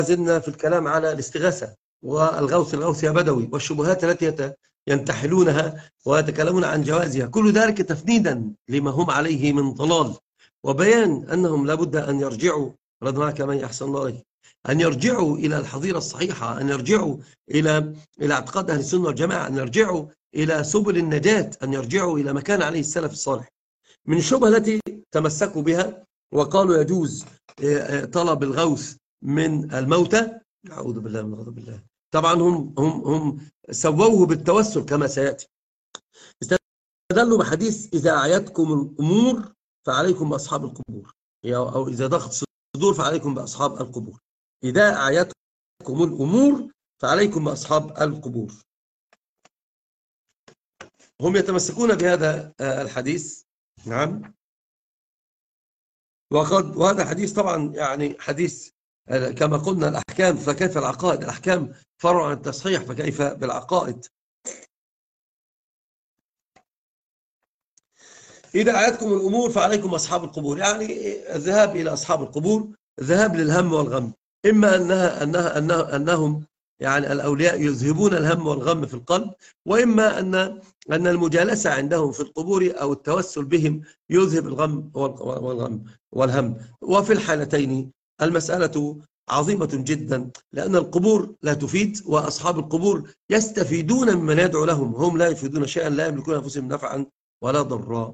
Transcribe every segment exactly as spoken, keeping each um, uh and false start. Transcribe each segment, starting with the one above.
زلنا في الكلام على الاستغاثة والغوث الغوث يا بدوي، والشبهات التي ينتحلونها ويتكلمون عن جوازها، كل ذلك تفنيدا لما هم عليه من ضلال، وبيان أنهم لابد أن يرجعوا رد معك من يحسن الله عليه، أن يرجعوا إلى الحظيرة الصحيحة، أن يرجعوا إلى إلى اعتقاد أهل السنة والجماعة، أن يرجعوا إلى سبل النجاة، أن يرجعوا إلى ما كان عليه السلف الصالح. من الشبهة التي تمسكوا بها وقالوا يجوز طلب الغوث من الموتى، أعوذ بالله من غضب الله، طبعا هم هم هم سووه بالتوسل كما سيأتي. استدلوا بحديث إذا أعيتكم الأمور فعليكم بأصحاب القبور، أو إذا ضغط الصدور فعليكم بأصحاب القبور. إذا أعيتكم الأمور فعليكم بأصحاب القبور. هم يتمسكون بهذا الحديث، نعم، وقد وهذا الحديث طبعا يعني حديث كما قلنا الأحكام فكيف العقائد، الأحكام فرع عن التصحيح فكيف بالعقائد. إذا أعيتكم الأمور فعليكم أصحاب القبور، يعني الذهاب إلى أصحاب القبور ذهاب للهم والغم، إما أنها أنها أنها أنهم يعني الأولياء يذهبون الهم والغم في القلب، وإما أن أن المجالسة عندهم في القبور أو التوسل بهم يذهب الغم والغم والهم. وفي الحالتين المسألة عظيمة جدا، لأن القبور لا تفيد، وأصحاب القبور يستفيدون ممن يدعو لهم، هم لا يفيدون شيئا، لا يملكون أنفسهم نفعا ولا ضرا.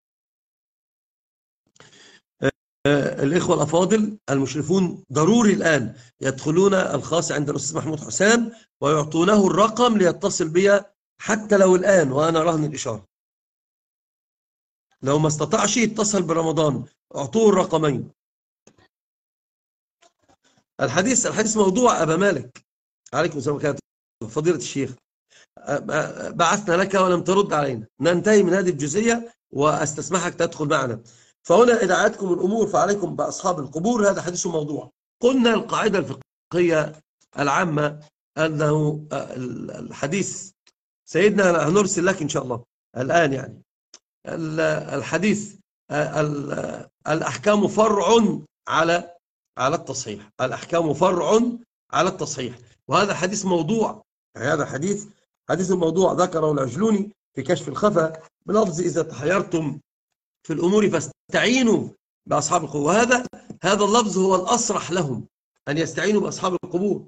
الإخوة الأفاضل المشرفون ضروري الآن يدخلون الخاص عند الأستاذ محمود حسام ويعطونه الرقم ليتصل بي حتى لو الآن وأنا رهن الإشارة، لو ما استطاعش يتصل برمضان أعطوه الرقمين. الحديث الحديث موضوع أبا مالك، عليكم السلام عليكم فضيلة الشيخ، بعثنا لك ولم ترد علينا، ننتهي من هذه الجزئية وأستسمحك تدخل معنا. فهنا إذا أعيتكم الأمور فعليكم بأصحاب القبور، هذا حديث موضوع. قلنا القاعدة الفقهية العامة أنه الحديث سيدنا هنرسل لك إن شاء الله الآن، يعني الحديث الأحكام فرع على على التصحيح، الأحكام فرع على التصحيح، وهذا حديث موضوع، هذا حديث حديث الموضوع ذكره العجلوني في كشف الخفا بلفظ إذا تحيرتم في الأمور فاستعينوا بأصحاب القبور، وهذا هذا اللفظ هو الأصرح لهم أن يستعينوا بأصحاب القبور،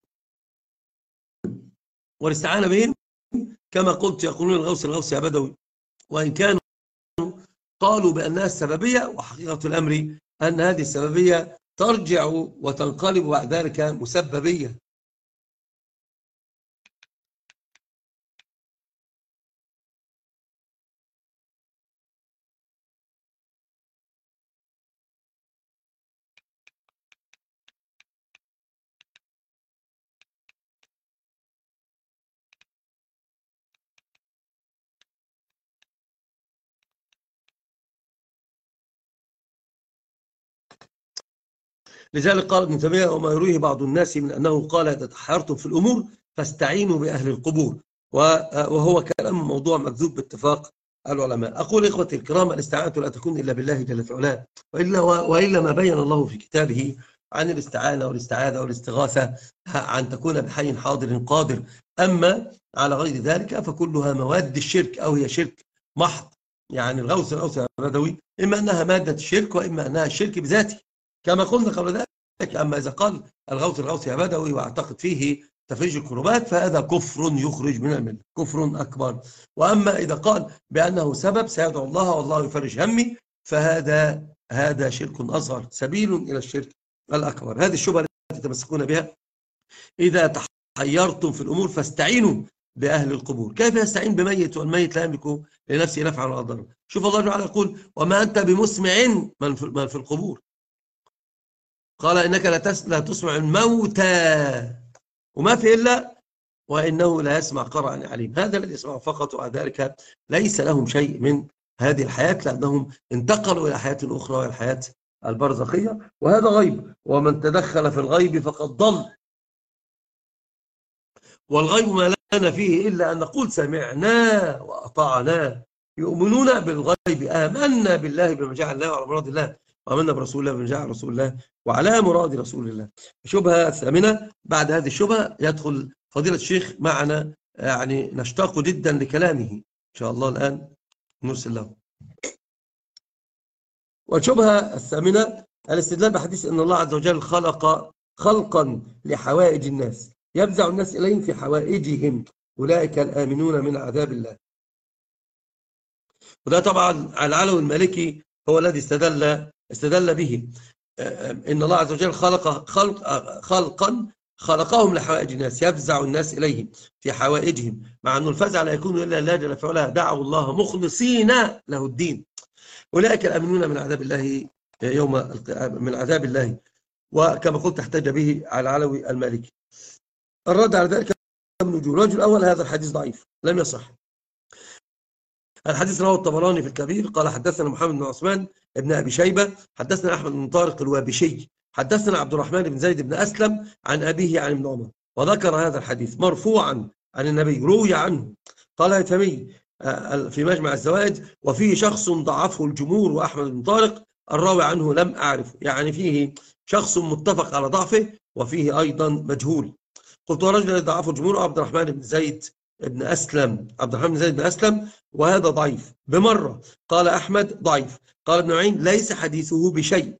والاستعانة بهم كما قلت يقولون الغوث الغوث يا بدوي، وإن كانوا قالوا بأنها السببية، وحقيقة الأمر أن هذه السببية ترجع وتنقلب بعد ذلك مسببية. لذلك قال ابن تيمية وما يرويه بعض الناس من أنه قال إذا تحيرتم في الأمور فاستعينوا بأهل القبور، وهو كلام موضوع مكذوب باتفاق العلماء. أقول إخوتي الكرام الاستعانة لا تكون إلا بالله جل في علاه، وإلا, وإلا ما بين الله في كتابه عن الاستعانة والاستعاذة والاستغاثة عن تكون بحي حاضر قادر، أما على غير ذلك فكلها مواد الشرك أو هي شرك محض. يعني الغوث الغوث البدوي إما أنها مادة الشرك وإما أنها الشرك بذاته كما قلنا قبل ذلك. أما إذا قال الغوث الغوث يا بدوي واعتقد فيه تفريج الكربات فهذا كفر يخرج من الملة، كفر أكبر. وأما إذا قال بأنه سبب سيدعو الله والله يفرج همي فهذا هذا شرك أصغر سبيل إلى الشرك الأكبر. هذه الشبهة التي تمسكون بها إذا تحيرتم في الأمور فاستعينوا بأهل القبور. كيف يستعين بميت والميت لا يملك لنفسه نفعا ولا ضرا؟ شوف الله تعالى يقول وما أنت بمسمع من في القبور، قال إنك لا تسمع الموتى وما في إلا وإنه لا يسمع قرعا عليم. هذا الذي يسمع فقط، وعلى ذلك ليس لهم شيء من هذه الحياة لأنهم انتقلوا إلى حياة أخرى وهي الحياة البرزخية، وهذا غيب، ومن تدخل في الغيب فقد ضل، والغيب ما لنا فيه إلا أن نقول سمعنا وأطعنا. يؤمنون بالغيب آمنا بالله بما جعل الله وعلى مراد الله، وآمنا برسول الله بما جاء عن رسول الله وعلى مراد رسول الله. الشبهة الثامنة، بعد هذه الشبهة يدخل فضيلة الشيخ معنا، يعني نشتاق جدا لكلامه إن شاء الله. الآن نرسل له. والشبهة الثامنة الاستدلال بحديث أن الله عز وجل خلق خلقا لحوائج الناس يفزع الناس إليهم في حوائجهم، أولئك الآمنون من عذاب الله. وده طبعا العلوي المالكي هو الذي استدل استدل به، إن الله عز وجل خلق خلق خلقا خلقهم لحوائج الناس يفزع الناس إليهم في حوائجهم، مع أن الفزع لا يكون إلا الله جل وعلا دعوا الله مخلصين له الدين، أولئك الآمنون من عذاب الله يوم من عذاب الله. وكما قلت احتج به على العلوي المالكي. الرد على ذلك من وجوه. الوجه الأول هذا الحديث ضعيف لم يصح. الحديث رواه الطبراني في الكبير قال حدثنا محمد بن عثمان ابن أبي شيبة حدثنا أحمد بن طارق الوابشي حدثنا عبد الرحمن بن زيد بن أسلم عن أبيه عن ابن عمر، وذكر هذا الحديث مرفوعا عن النبي روي عنه. قال الهيثمي في مجمع الزوائد وفيه شخص ضعفه الجمهور وأحمد بن طارق الراوي عنه لم أعرفه، يعني فيه شخص متفق على ضعفه وفيه أيضا مجهول. قلت ورجل ضعفه الجمهور عبد الرحمن بن زيد بن أسلم عبد الرحمن بن زيد بن أسلم وهذا ضعيف بمرة. قال أحمد ضعيف. قال ابن معين ليس حديثه بشيء.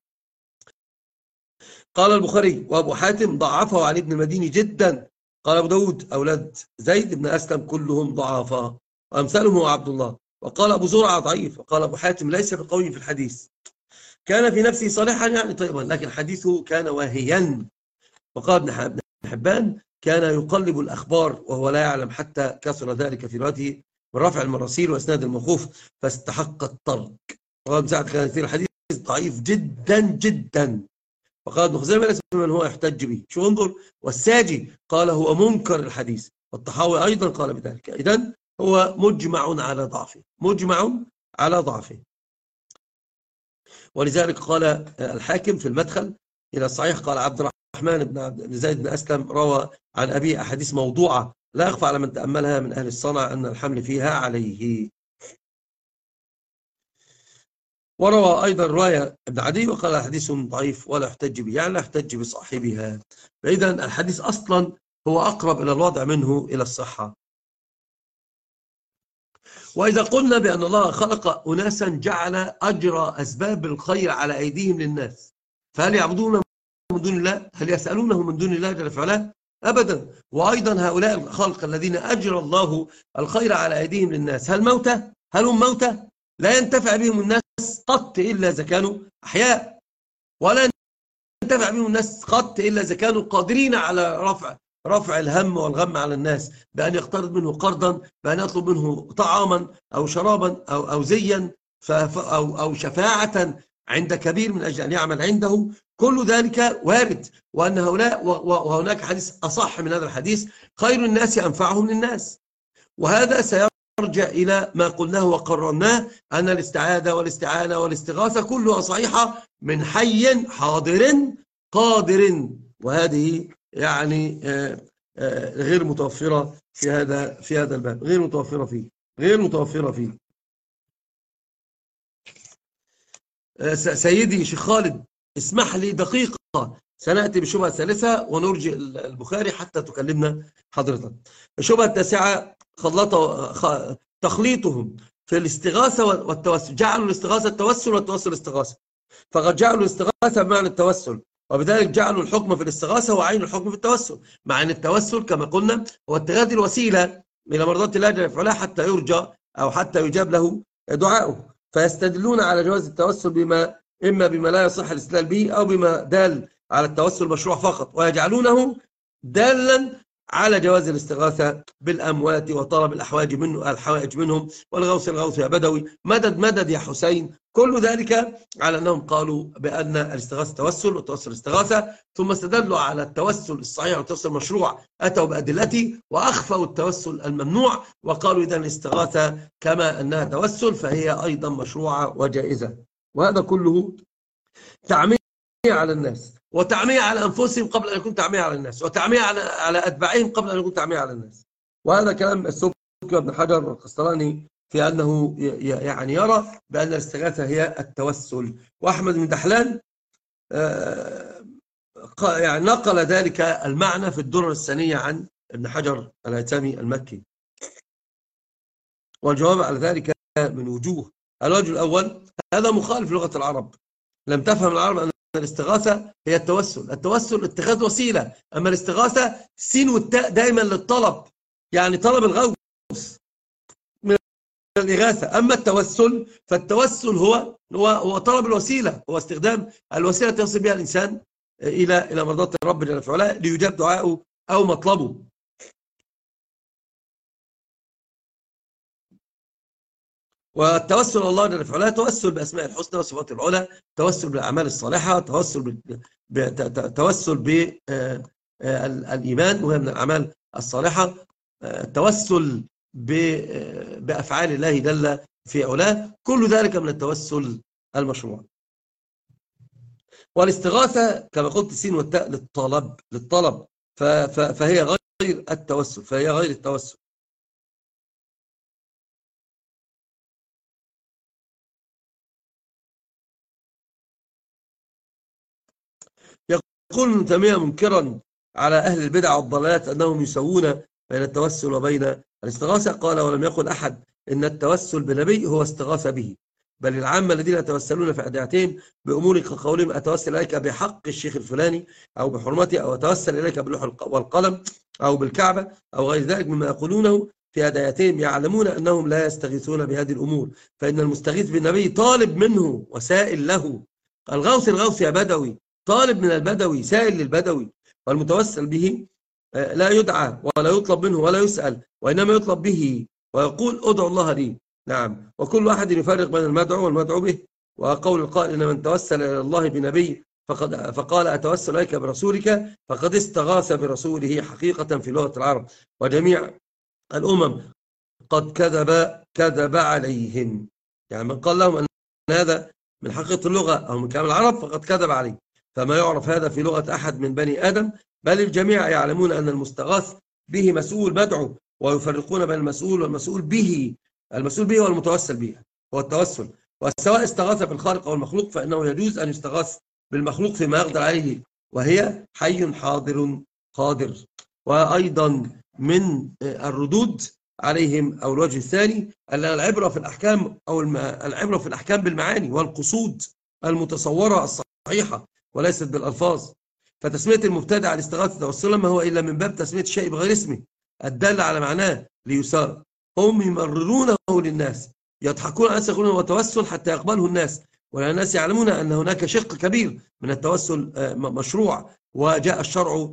قال البخاري وأبو حاتم ضعفه عن ابن المديني جدا. قال أبو داود أولاد زيد بن أسلم كلهم ضعفاء وأمثالهم هو عبد الله. وقال أبو زرعة ضعيف. وقال أبو حاتم ليس بقوي في الحديث، كان في نفسه صالحا يعني طيبا لكن حديثه كان واهيا. وقال ابن حبان كان يقلب الأخبار وهو لا يعلم حتى كثر ذلك في روايته من رفع المراسيل واسناد الموقوف فاستحق الترك. وقال مساعد كان كثير الحديث ضعيف جدا جدا. وقال ابن خزيمة ليس من هو يحتج به. شو انظر. والساجي قال هو منكر الحديث، والطحاوي أيضا قال بذلك. إذن هو مجمع على ضعفه مجمع على ضعفه. ولذلك قال الحاكم في المدخل إلى الصحيح قال عبد الرحمن بن زيد بن أسلم روى عن أبي أحاديث موضوعة لا يخفى على من تأملها من أهل الصنع أن الحمل فيها عليه. وروى أيضا رواية ابن عدي وقال حديث ضعيف ولا يحتج به، يعني لا يحتج بصاحبها. فإذا الحديث أصلا هو أقرب إلى الوضع منه إلى الصحة. وإذا قلنا بأن الله خلق أناسا جعل أجرى أسباب الخير على أيديهم للناس، فهل يعبدون من دون الله؟ هل يسألونه من دون الله جل وعلا؟ أبدا. وأيضا هؤلاء الخلق الذين أجرى الله الخير على أيديهم للناس هل موتى؟ هل هم موتى؟ لا ينتفع بهم الناس قط إلا إذا كانوا أحياء، ولا ينتفع بهم الناس قط إلا إذا كانوا قادرين على رفع رفع الهم والغم على الناس بأن يقترض منه قرضا، بأن يطلب منه طعاما أو شرابا أو أو زيا أو أو شفاعة عند كبير من أجل أن يعمل عنده. كل ذلك وارد. وأن هؤلاء وهناك حديث أصح من هذا الحديث خير الناس أنفعهم للناس. وهذا سيرجع إلى ما قلناه وقررناه أن الاستعاذة والاستعانة والاستغاثة كلها صحيحة من حي حاضر قادر، وهذه يعني غير متوفرة في هذا في هذا الباب، غير متوفرة فيه غير متوفرة فيه. سيدي شيخ خالد اسمح لي دقيقة، سنأتي بالشبهة الثالثة ونرجع البخاري حتى تكلمنا حضرتك. الشبهة التاسعة تخليطهم في الاستغاثة والتوسل، جعلوا الاستغاثة التوسل والتوسل الاستغاثة، فقد جعلوا الاستغاثة بمعنى التوسل، وبذلك جعلوا الحكم في الاستغاثة وعين الحكم في التوسل، مع أن التوسل كما قلنا هو اتخاذ الوسيلة إلى مرضات الله جل وعلا حتى يرجى أو حتى يجاب له دعاؤه. فيستدلون على جواز التوسل بما إما بما لا يصح الاستدلال به أو بما دال على التوسل مشروع فقط، ويجعلونه دالا على جواز الاستغاثة بالأموات وطلب الأحواج منه الحوائج منهم والغوث الغوث يا بدوي مدد مدد يا حسين. كل ذلك على أنهم قالوا بأن الاستغاثة توسل والتوسل استغاثة، ثم استدلوا على التوسل الصحيح والتوسل المشروع أتوا بأدلته وأخفوا التوسل الممنوع، وقالوا إذا الاستغاثة كما أنها توسل فهي أيضا مشروعة وجائزة. وهذا كله تعمية على الناس، وتعمية على أنفسهم قبل أن يكون تعمية على الناس، وتعمية على على أتباعهم قبل أن يكون تعمية على الناس. وهذا كلام السبكي وابن حجر والقسطلاني في أنه يعني يرى بأن الاستغاثة هي التوسل. وأحمد بن دحلان يعني نقل ذلك المعنى في الدرر الثانية عن ابن حجر الهيثمي المكي. والجواب على ذلك من وجوه. الوجه الأول: هذا مخالف لغة العرب. لم تفهم العرب أن الاستغاثة هي التوسل. التوسل اتخاذ وسيلة، أما الاستغاثة سين والتاء دائما للطلب، يعني طلب الغوث من الإغاثة. أما التوسل فالتوسل هو هو هو طلب الوسيلة، هو استخدام الوسيلة يصل بها الإنسان إلى إلى مرضاة الرب جل في علاه ليجاب دعاءه أو مطلبه. والتوسل الله جل في علاه توسل بأسماء الحسنى وصفات العلى، توسل بالأعمال الصالحة، توسل توسل بالإيمان وهي من الأعمال الصالحة، التوسل بأفعال الله جل في علاه، كل ذلك من التوسل المشروع. والاستغاثة كما قلت السين والتاء للطلب للطلب فهي غير التوسل فهي غير التوسل. يقول ابن تيمية منكرا على أهل البدع والضلالات أنهم يسوون بين التوسل وبين الاستغاثة، قال: ولم يقل أحد إن التوسل بنبي هو استغاثة به، بل العامة الذين يتوسلون في أدعيتهم بأمور كقولهم أتوسل إليك بحق الشيخ الفلاني أو بحرمته، أو أتوسل إليك باللوح والقلم أو بالكعبة أو غير ذلك مما يقولونه في أدعيتهم، يعلمون أنهم لا يستغيثون بهذه الأمور، فإن المستغيث بالنبي طالب منه وسائل له. الغوث الغوث يا بدوي، طالب من البدوي سائل للبدوي. والمتوسل به لا يدعى ولا يطلب منه ولا يسأل، وإنما يطلب به ويقول: ادعو الله لي. نعم. وكل واحد يفرق بين المدعو والمدعو به. وقول القائل: إن من توسل إلى الله بنبي فقد فقال أتوسل إليك برسولك فقد استغاث برسوله حقيقة في لغة العرب، وجميع الأمم قد كذب كذب عليهم. يعني من قال لهم أن هذا من حقيقة اللغة أو من كلام العرب فقد كذب عليه. فما يعرف هذا في لغة أحد من بني آدم، بل الجميع يعلمون أن المستغاث به مسؤول مدعو، ويفرقون بين المسؤول والمسؤول به. المسؤول به والمتوسل به هو التوسل. وسواء استغاث بالخالق أو المخلوق فإنه يجوز أن يستغاث بالمخلوق فيما يقدر عليه، وهي حي حاضر قادر. وأيضا من الردود عليهم أو الوجه الثاني أن العبرة في الأحكام أو العبرة في الأحكام بالمعاني والقصود المتصورة الصحيحة وليست بالألفاظ. فتسمية المبتدع الاستغاثة توسلا ما هو إلا من باب تسمية الشيء بغير اسمه الدال على معناه ليسار. هم يمررونه للناس، يضحكون على الناس، يقولون هو توسل حتى يقبله الناس، والناس يعلمون أن هناك شق كبير من التوسل مشروع وجاء الشرع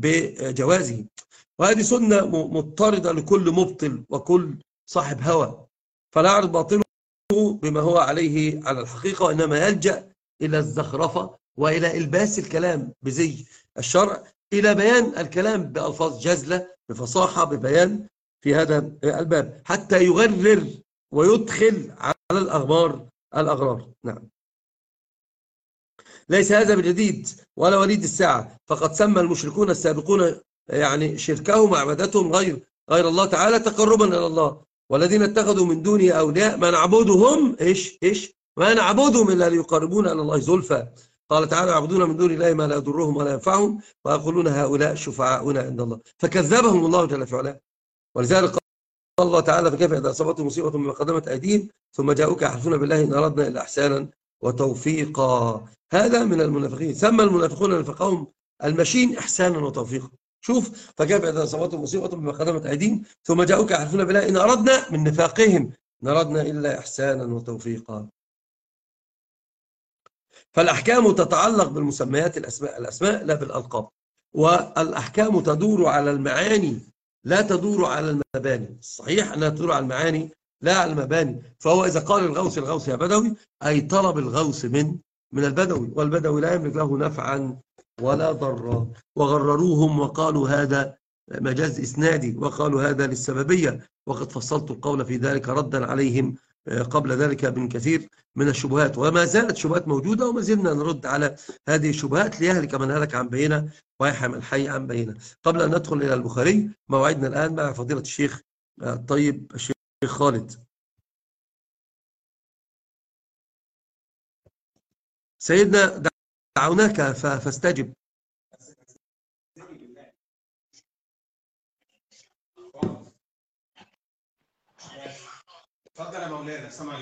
بجوازه. وهذه سنة مضطردة لكل مبطل وكل صاحب هوى، فلا يعرض باطله بما هو عليه على الحقيقة، وإنما يلجأ إلى الزخرفة وإلى إلباس الكلام بزي الشرع، إلى بيان الكلام بألفاظ جزلة بفصاحة ببيان في هذا الباب، حتى يغرر ويدخل على الأغمار الأغرار. نعم. ليس هذا بجديد ولا وليد الساعة، فقد سمى المشركون السابقون يعني شركهم وعبادتهم غير غير الله تعالى تقربا إلى الله، والذين اتخذوا من دونه أولياء ما نعبدهم إيش إيش ما نعبدهم إلا ليقربونا إلى الله زلفى. قال تعالى: يعبدون من دون الله ما لا يضرهم ولا ينفعهم ويقولون هؤلاء شفعاؤنا عند الله، فكذبهم الله جل في علاه. ولذلك قال الله تعالى: فكيف إذا أصابتهم مصيبة بما قدمت أيديهم ثم جاءوك يحلفون بالله إن أردنا إلا إحسانا وتوفيقا. هذا من المنافقين، سمى المنافقون نفقهم المشين إحسانا وتوفيقا. شوف: فكيف إذا أصابتهم مصيبة بما قدمت أيديهم ثم جاءوك يحلفون بالله إن أردنا من نفاقهم إن أردنا إلا إحسانا وتوفيقا. فالأحكام تتعلق بالمسميات الأسماء الأسماء لا بالألقاب، والأحكام تدور على المعاني لا تدور على المباني. الصحيح أنها تدور على المعاني لا على المباني. فهو إذا قال الغوث الغوث يا بدوي أي طلب الغوث من من البدوي، والبدوي لا يملك له نفعا ولا ضرا. وغرروهم وقالوا هذا مجاز إسنادي، وقالوا هذا للسببية، وقد فصلت القول في ذلك ردا عليهم قبل ذلك من كثير من الشبهات، وما زالت شبهات موجودة وما زلنا نرد على هذه الشبهات ليهلك من هلك عن بينة ويحيى من حي عن بينة. قبل أن ندخل إلى البخاري، موعدنا الآن مع فضيلة الشيخ الطيب الشيخ خالد. سيدنا دعوناك فاستجب. اتفضل يا مولانا.